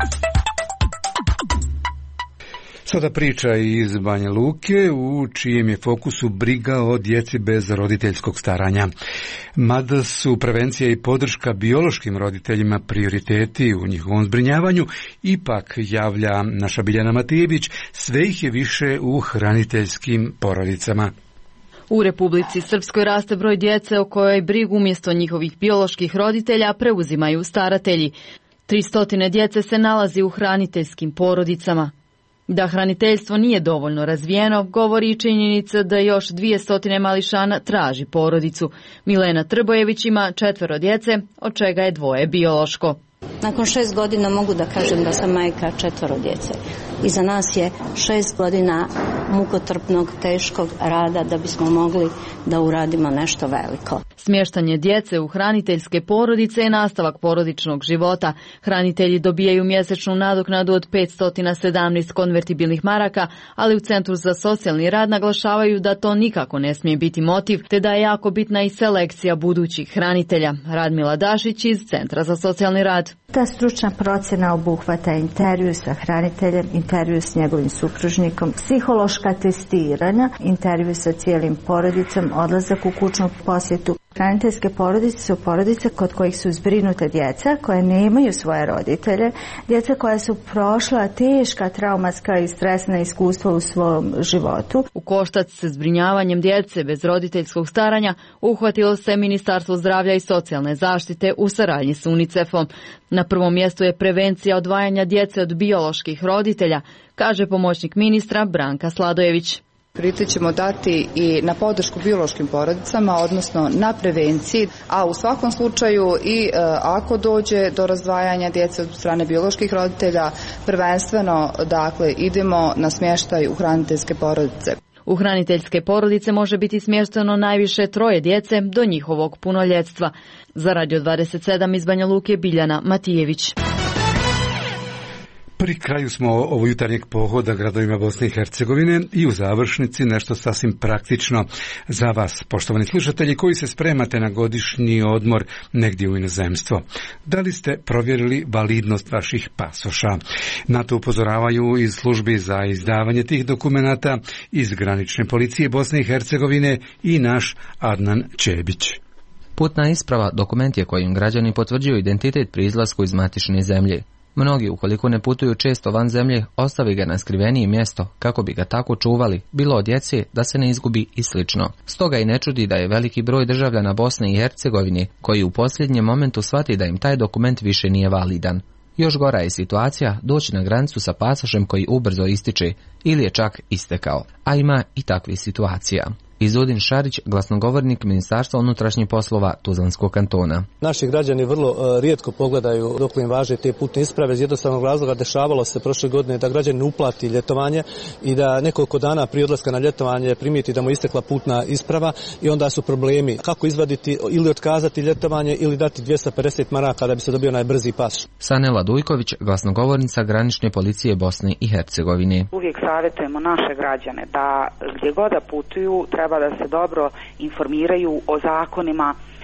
Speaker 1: Sada priča iz Banja Luke, u čijem je fokusu briga o djeci bez roditeljskog staranja. Mada su prevencija i podrška biološkim roditeljima prioriteti u njihovom zbrinjavanju, ipak javlja naša Biljana Matijević, sve ih je više u hraniteljskim porodicama.
Speaker 9: U Republici Srpskoj raste broj djece o kojoj brigu umjesto njihovih bioloških roditelja preuzimaju staratelji. Tristotine djece se nalazi u hraniteljskim porodicama. Da hraniteljstvo nije dovoljno razvijeno, govori i činjenica da još dvije mališana traži porodicu. Milena Trbojević ima četvero djece, od čega je dvoje biološko.
Speaker 10: Nakon šest godina mogu da kažem da sam majka četvero djece. Iza nas je šest godina mukotrpnog, teškog rada da bismo mogli da uradimo nešto veliko.
Speaker 9: Smještanje djece u hraniteljske porodice je nastavak porodičnog života. Hranitelji dobijaju mjesečnu nadoknadu od petsto sedamnaest konvertibilnih maraka, ali u Centru za socijalni rad naglašavaju da to nikako ne smije biti motiv, te da je jako bitna i selekcija budućih hranitelja. Radmila Dašić iz Centra za socijalni rad.
Speaker 11: Ta stručna procjena obuhvata intervju sa hraniteljem, intervju s njegovim supružnikom, psihološka testiranja, intervju sa cijelim porodicom, odlazak u kućnu posjetu. Hraniteljske porodice su porodice kod kojih su zbrinute djeca koje nemaju svoje roditelje, djeca koja su prošla teška traumatska i stresna iskustva u svom životu.
Speaker 9: U koštac sa zbrinjavanjem djece bez roditeljskog staranja uhvatilo se Ministarstvo zdravlja i socijalne zaštite u saradnji s UNICEF-om. Na prvom mjestu je prevencija odvajanja djece od bioloških roditelja, kaže pomoćnik ministra Branka Sladojević.
Speaker 12: Prioritet ćemo dati i na podršku biološkim porodicama, odnosno na prevenciji, a u svakom slučaju i e, ako dođe do razdvajanja djece od strane bioloških roditelja, prvenstveno dakle idemo na smještaj u hraniteljske porodice.
Speaker 9: U hraniteljske porodice može biti smješteno najviše troje djece do njihovog punoljetstva. Za Radio dvadeset sedam iz Banja Luke, Biljana Matijević.
Speaker 1: Pri kraju smo ovo jutarnjeg pohoda gradovima Bosne i Hercegovine i u završnici nešto sasvim praktično za vas, poštovani slušatelji koji se spremate na godišnji odmor negdje u inozemstvo. Da li ste provjerili validnost vaših pasoša? Na to upozoravaju iz službi za izdavanje tih dokumenata iz granične policije Bosne i Hercegovine i naš Adnan Čebić.
Speaker 13: Putna isprava dokument je kojim građani potvrđuju identitet pri izlasku iz matične zemlje. Mnogi, ukoliko ne putuju često van zemlje, ostavi ga na skrivenije mjesto kako bi ga tako čuvali, bilo od djece, da se ne izgubi i slično. Stoga i ne čudi da je veliki broj državljana Bosne i Hercegovine koji u posljednjem momentu shvati da im taj dokument više nije validan. Još gora je situacija doći na granicu sa pasošem koji ubrzo ističe ili je čak istekao, a ima i takvih situacija. Izudin Šarić, glasnogovornik Ministarstva unutrašnjih poslova Tuzlanskog kantona.
Speaker 14: Naši građani vrlo uh, rijetko pogledaju dok im važe te putne isprave. Iz jednostavnog razloga dešavalo se prošle godine da građanin uplati ljetovanje i da nekoliko dana prije odlaska na ljetovanje primijeti da mu istekla putna isprava i onda su problemi kako izvaditi ili otkazati ljetovanje ili dati dvjesto pedeset maraka da bi se dobio najbrži pas.
Speaker 13: Sanela Dujković, glasnogovornica granične policije Bosne i Hercegovine.
Speaker 28: Uvijek savjetujemo naše građane da gdje god da putuju treba da se dobro informiraju o zakonima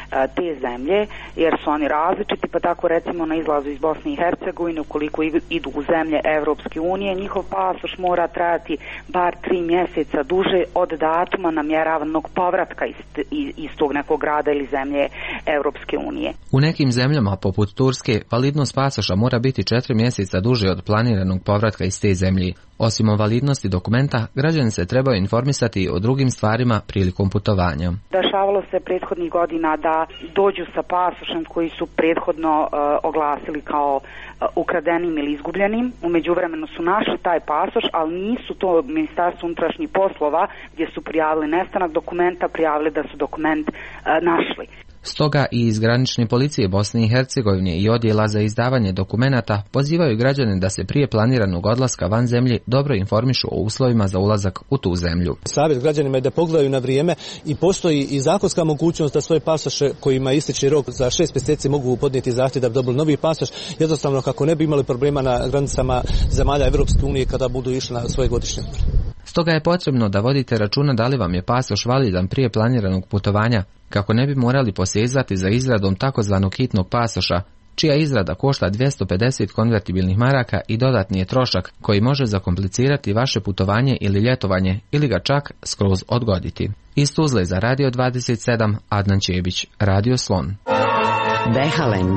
Speaker 28: te zemlje, jer su oni različiti, pa tako recimo na izlazu iz Bosne i Hercegovine, ukoliko idu u zemlje Evropske unije, njihov pasoš mora trajati bar tri mjeseca duže od datuma namjeravanog povratka iz, iz tog nekog grada ili zemlje Evropske unije.
Speaker 13: U nekim zemljama, poput Turske, validnost pasoša mora biti četiri mjeseca duže od planiranog povratka iz te zemlje. Osim o validnosti dokumenta, građani se trebaju informisati o drugim stvarima prilikom putovanja.
Speaker 28: Dešavalo se prethodnih godina da dođu sa pasošem koji su prethodno uh, oglasili kao uh, ukradenim ili izgubljenim. U međuvremenu su našli taj pasoš, ali nisu to Ministarstvo unutrašnjih poslova gdje su prijavili nestanak dokumenta, prijavili da su dokument uh, našli.
Speaker 13: Stoga i iz granične policije Bosne i Hercegovine i odjela za izdavanje dokumenata pozivaju građane da se prije planiranog odlaska van zemlje dobro informišu o uslovima za ulazak u tu zemlju.
Speaker 14: Savjet građanima je da pogledaju na vrijeme i postoji i zakonska mogućnost da svoje pasoše kojima ističe rok za šest mjeseci mogu podnijeti zahtjev da bi dobili novi pasoš, jednostavno kako ne bi imali problema na granicama zemalja Evropske unije kada budu išli na svoje godišnje odmore.
Speaker 13: Stoga je potrebno da vodite računa da li vam je pasoš validan prije planiranog putovanja, kako ne bi morali posezati za izradom takozvanog hitnog pasoša, čija izrada košta dvjesto pedeset konvertibilnih maraka i dodatni je trošak koji može zakomplicirati vaše putovanje ili ljetovanje ili ga čak skroz odgoditi. Iz Tuzle za Radio dvadeset sedam, Adnan Čebić, Radio Slon.
Speaker 4: Behalend.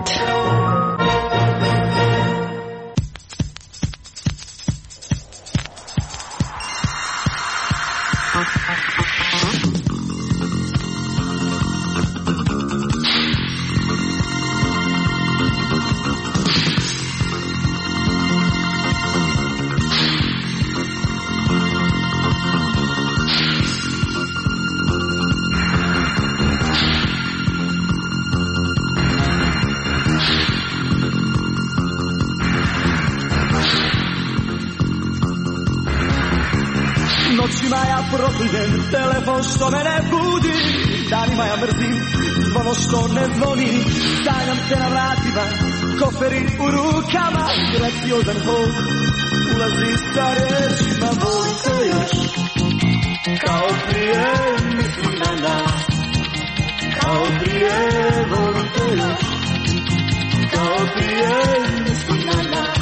Speaker 8: Noćima ja proklinem, telefon što me ne budi, danima ja mrzim, zvono što ne zvoni, sanjam se na vratima, koferi u rukama, silenciozan hod, ulazi sa rečima, volim te još, kao prije, mislim na nas, kao prije, volim te još, kao prije, mislim na nas.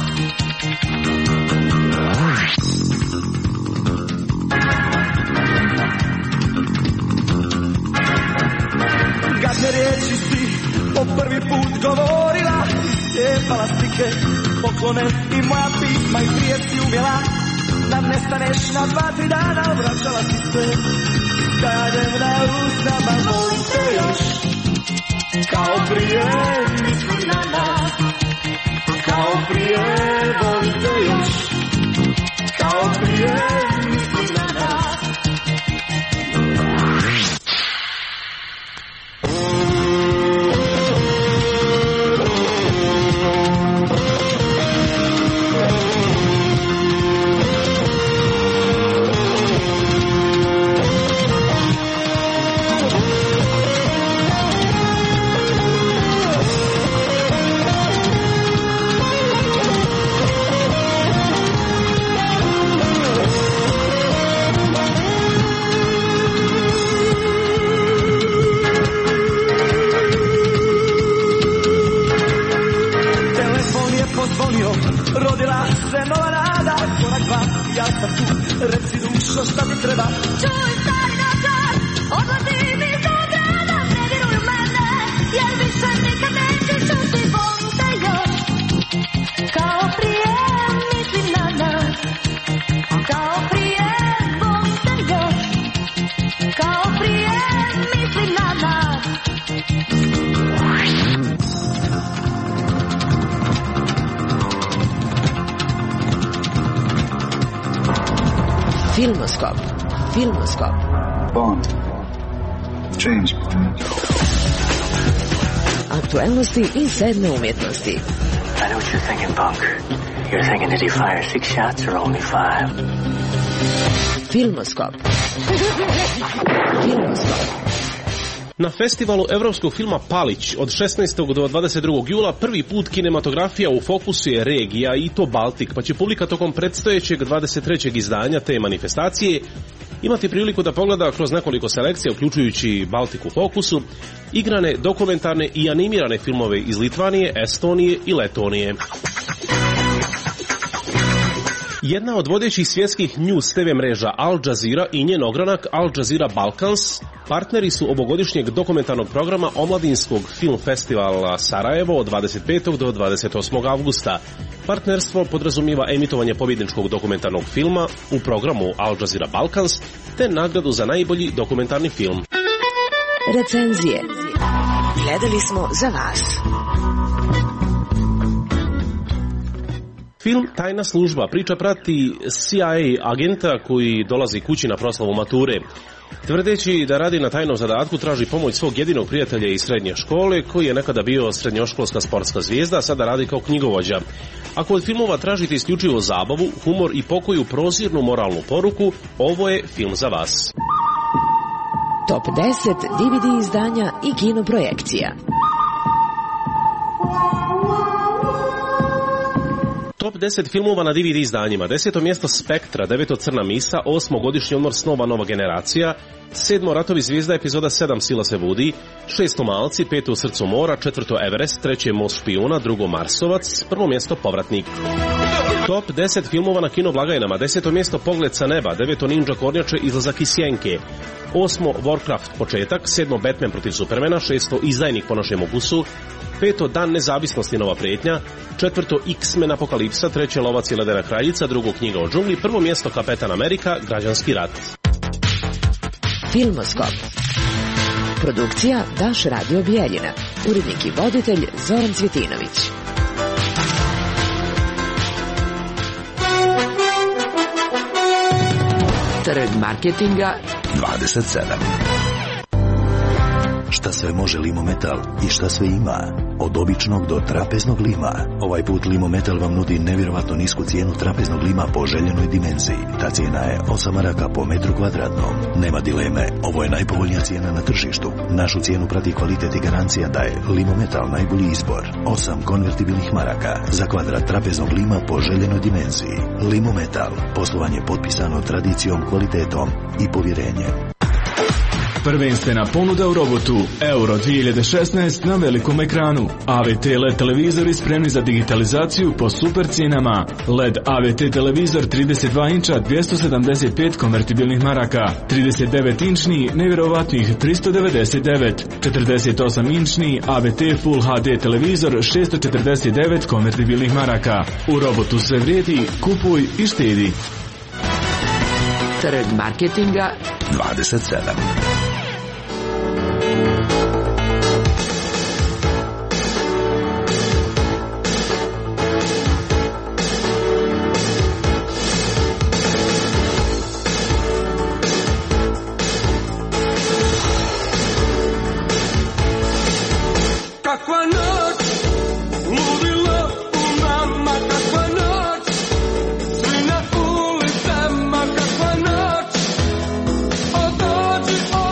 Speaker 8: Gadne riječi si po prvi put govorila, cijepala slike, poklone i moja pisma i prije si umjela da nestaneš na dva, tri dana, vraćala si se skajem na usnama, volim te još, kao prije, mislim na nas, kao prije, volim te još, kao prije, mislim na nas. Rodila se nova nada, korak dva, ja sam tu, reci dušo šta ti treba.
Speaker 5: Čuj stari noćar, odlazi mi iz ovog grada, ne vjeruj u mene, jer više nikad neću čuti, volim te još. Kao prije, mislim na nas, kao prije, volim te još. Kao prije, mislim na nas.
Speaker 4: Filmoskop. Filmoskop.
Speaker 15: Bond. James Bond.
Speaker 4: Aktualnosti i sedme umjetnosti.
Speaker 16: I know what you're thinking, Bunk. You're thinking, did he fire six shots or only five?
Speaker 4: Filmoskop. Filmoskop.
Speaker 17: Na festivalu evropskog filma Palić od šesnaestog do dvadeset drugog jula prvi put kinematografija u fokusu je regija i to Baltik, pa će publika tokom predstojećeg dvadeset trećeg izdanja te manifestacije imati priliku da pogleda kroz nekoliko selekcija, uključujući Baltiku Fokusu, igrane, dokumentarne i animirane filmove iz Litvanije, Estonije i Letonije. Jedna od vodećih svjetskih news te ve mreža Al Jazeera i njen ogranak Al Jazeera Balkans partneri su ovogodišnjeg dokumentarnog programa omladinskog film festivala Sarajevo od dvadeset petog do dvadeset osmog avgusta. Partnerstvo podrazumiva emitovanje pobjedničkog dokumentarnog filma u programu Al Jazeera Balkans te nagradu za najbolji dokumentarni film.
Speaker 4: Recenzije. Gledali smo za vas.
Speaker 17: Film Tajna služba priča prati C I A agenta koji dolazi kući na proslavu mature. Tvrdeći da radi na tajnom zadatku, traži pomoć svog jedinog prijatelja iz srednje škole, koji je nekada bio srednjoškolska sportska zvijezda, a sada radi kao knjigovođa. Ako od filmova tražite isključivo zabavu, humor i pokoju prozirnu moralnu poruku, ovo je film za vas.
Speaker 4: Top deset D V D izdanja i kino projekcija.
Speaker 17: Top deset filmova na D V D izdanjima. Deseto mjesto Spektra, deveto Crna misa, osmo Godišnji odmor snova Nova generacija, sedmo Ratovi zvijezda epizoda sedam Sila se vudi, šesto Malci, peto U srcu mora, četvrto Everest, treće Most špijuna, drugo Marsovac, prvo mjesto Povratnik. Top deset filmova na kino blagajnama. Deseto mjesto Pogled sa neba, deveto Ninja Kornjače, Izlazak iz sjenke, osmo Warcraft početak, sedmo Batman protiv Supermana, šesto Izdajnik po našem ukusu, peto Dan nezavisnosti Nova prijetnja, četvrto X-Men Apokalipsa, treće Lovac i ledena kraljica, drugo Knjiga o džungli, prvo mjesto Kapetan Amerika, Građanski rat.
Speaker 4: Filmoskop. Produkcija Daš Radio Bijeljina. Urednik i voditelj Zoran Cvjetinović. Trg marketinga
Speaker 2: dvadeset sedam. Šta sve može Limometal i šta sve ima? Od običnog do trapeznog lima. Ovaj put Limometal vam nudi nevjerovatno nisku cijenu trapeznog lima po željenoj dimenziji. Ta cijena je osam maraka po metru kvadratnom. Nema dileme, ovo je najpovoljnija cijena na tržištu. Našu cijenu prati kvalitet i garancija da je Limometal najbolji izbor. osam konvertibilnih maraka za kvadrat trapeznog lima po željenoj dimenziji. Limometal, poslovanje potpisano tradicijom, kvalitetom i povjerenjem.
Speaker 3: Prvenstvena ponuda u robotu Euro dvije hiljade šesnaest na velikom ekranu. A V T L E D televizori spremni za digitalizaciju po super cijenama. L E D A V T televizor trideset dva inča dvjesto sedamdeset pet konvertibilnih maraka. trideset devet inčni nevjerovatnih tristo devedeset devet. četrdeset osam inčni A V T Full H D televizor šesto četrdeset devet konvertibilnih maraka. U robotu sve vrijedi, kupuj i štedi.
Speaker 4: Trg marketinga
Speaker 2: dvadeset sedam.
Speaker 5: Kakva noć, ludilo u nama, kakva noć, svi na ulicama, kakva noć, o dođi, o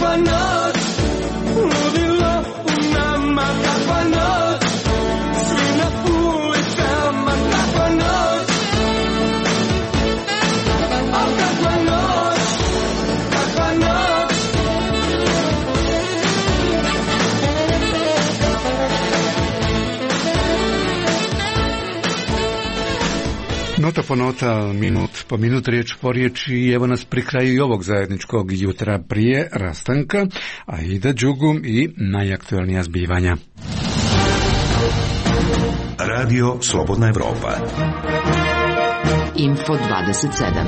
Speaker 8: kakva noć, ludilo u nama, kakva noć, svi na ulicama, kakva noć, al kakva noć, kakva noć.
Speaker 1: Nota po nota, minut po minut, riječ po riječi i evo nas pri kraju i ovog zajedničkog jutra prije rastanka, a ide Đugum i najaktualnija zbivanja.
Speaker 2: Radio Slobodna Evropa.
Speaker 4: Info dvadeset sedam.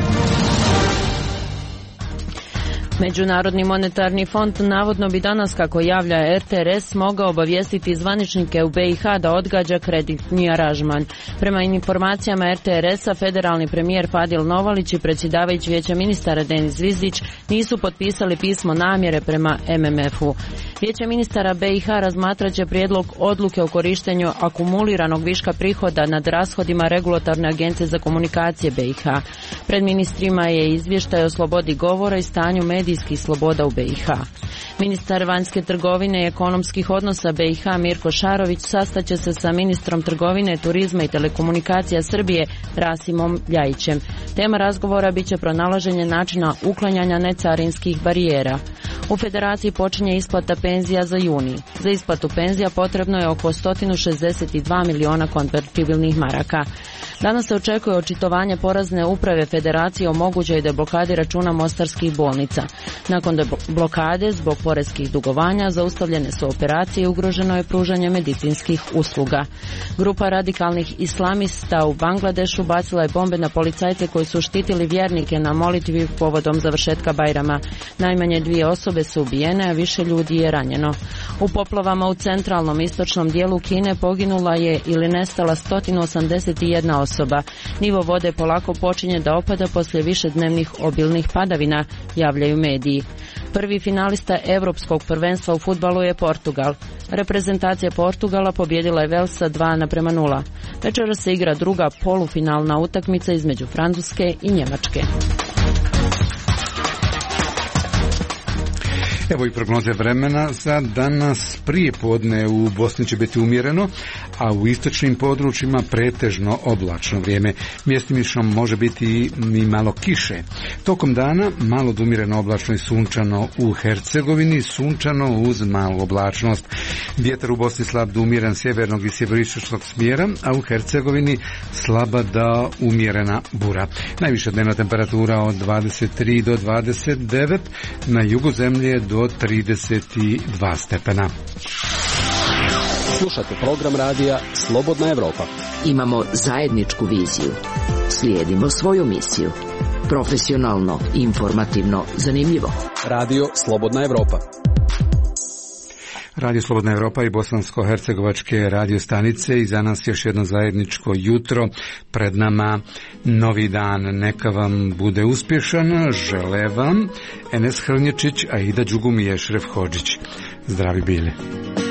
Speaker 7: Međunarodni monetarni fond navodno bi danas, kako javlja R T R S, mogao obavijestiti zvaničnike u B i H da odgađa kreditni aranžman. Prema informacijama R T R S-a, federalni premijer Fadil Novalić i predsjedavajući Vijeća ministara Denis Zvizdić nisu potpisali pismo namjere prema M M F-u. Vijeće ministara B i H razmatraće prijedlog odluke o korištenju akumuliranog viška prihoda nad rashodima regulatorne agencije za komunikacije B i H. Pred ministrima je izvještaj o slobodi govora i stanju medijskih sloboda u B i H. Ministar vanjske trgovine i ekonomskih odnosa B i H Mirko Šarović sastaće se sa ministrom trgovine, turizma i telekomunikacija Srbije Rasimom Ljajićem. Tema razgovora biće pronalaženje načina uklanjanja necarinskih barijera. U Federaciji počinje isplata penzija za juni. Za isplatu penzija potrebno je oko sto šezdeset dva miliona konvertibilnih maraka. Danas se očekuje očitovanje porazne uprave Federacije o mogućoj deblokadi računa mostarskih bolnica. Nakon blokade zbog poreskih dugovanja zaustavljene su operacije i ugroženo je pružanje medicinskih usluga. Grupa radikalnih islamista u Bangladešu bacila je bombe na policajce koji su štitili vjernike na molitvi povodom završetka Bajrama. Najmanje dvije osobe su ubijene, a više ljudi je ranjeno. U poplavama u centralnom istočnom dijelu Kine poginula je ili nestala sto osamdeset jedna osoba. Nivo vode polako počinje da opada poslije višednevnih obilnih padavina, javljaju mediji. Prvi finalista Europskog prvenstva u fudbalu je Portugal. Reprezentacija Portugala pobjedila je Velsa dva naprema nula. Večera se igra druga polufinalna utakmica između Francuske i Njemačke.
Speaker 1: Evo i prognoze vremena za danas. Prije podne u Bosni će biti umjereno, a u istočnim područjima pretežno oblačno vrijeme. Mjestimično može biti i malo kiše. Tokom dana malo umjereno oblačno i sunčano u Hercegovini, sunčano uz malu oblačnost. Vjetar u Bosni slab do umjeren sjevernog i sjeveroistočnog smjera, a u Hercegovini slaba da umjerena bura. Najviša dnevna temperatura od dvadeset tri do dvadeset devet, na jugu zemlje do trideset dva stepena.
Speaker 18: Slušate program radija Slobodna Evropa.
Speaker 4: Imamo zajedničku viziju. Slijedimo svoju misiju. Profesionalno, informativno, zanimljivo.
Speaker 18: Radio Slobodna Evropa.
Speaker 1: Radio Slobodna Evropa i bosansko-hercegovačke radio stanice i za nas još jedno zajedničko jutro. Pred nama novi dan. Neka vam bude uspješan. Žele vam Enes Hrnječić, Aida Đugum i Ešref Hodžić. Zdravi bili.